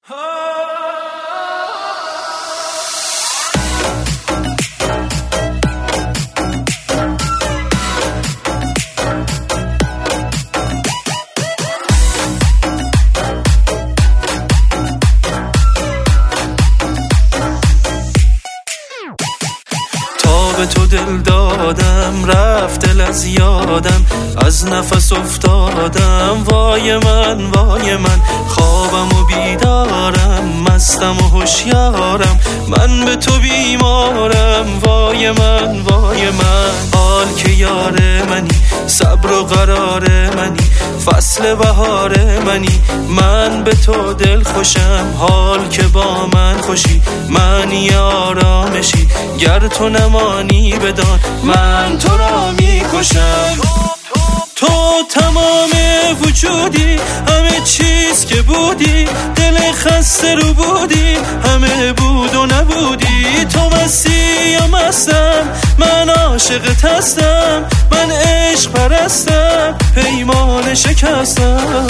به تو دل دادم، رفت دل از یادم، از نفس افتادم. وای من وای من، خوابم و بیدارم، مستم و هوشیارم، من به تو بیمارم. وای من وای من، حال که یار منی، صبر و قرار منی، فصل بهار منی، من به تو دل خوشم. حال که با من خوشی، من یارامشی، گر تو نمانی بدان من تو را میکشم. تو تمام وجودی، همه چیز که بودی، دل خسته رو بودی، همه بود و نبودی. تو مستی یا مستم، من عاشقت هستم، من عشق پرستم، پیمان شکستم.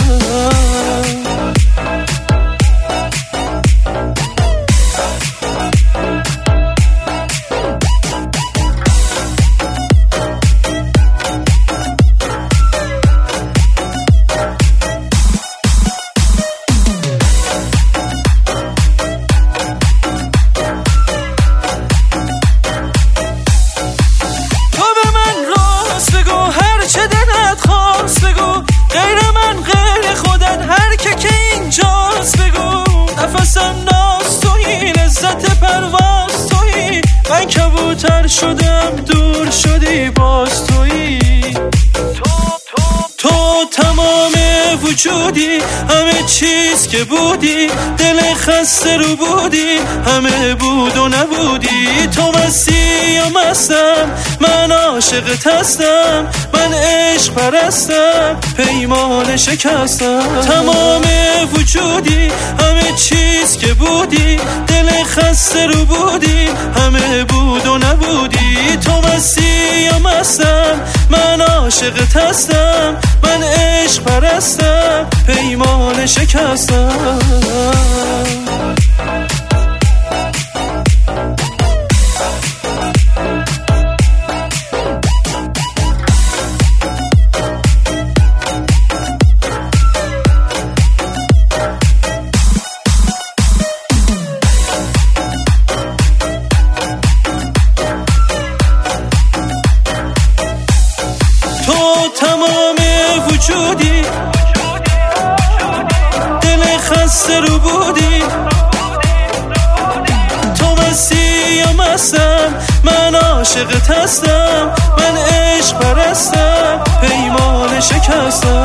نفسم ناز تویی، لذت پرواز تویی، من کبوتر شدم دور شدی باز تویی. تو تمام وجودی، همه چیز که بودی، دل خسته رو بودی، همه بود و نبودی. تو مستی یا مستم، من عاشقت هستم، من عشق پرستم، پیمان شکستم. تمام وجودی، همه چیز که بودی، دل خسته رو بودی، همه بود و نبودی. تو مستی یا مستم، من عاشقت هستم، من عشق پرستم، پیمان شکستم. تو تمام وجودی، دل خسته رو بودی، تو مستی یا مستم، من عاشقت هستم، من عشق پرستم، پیمان شکستم.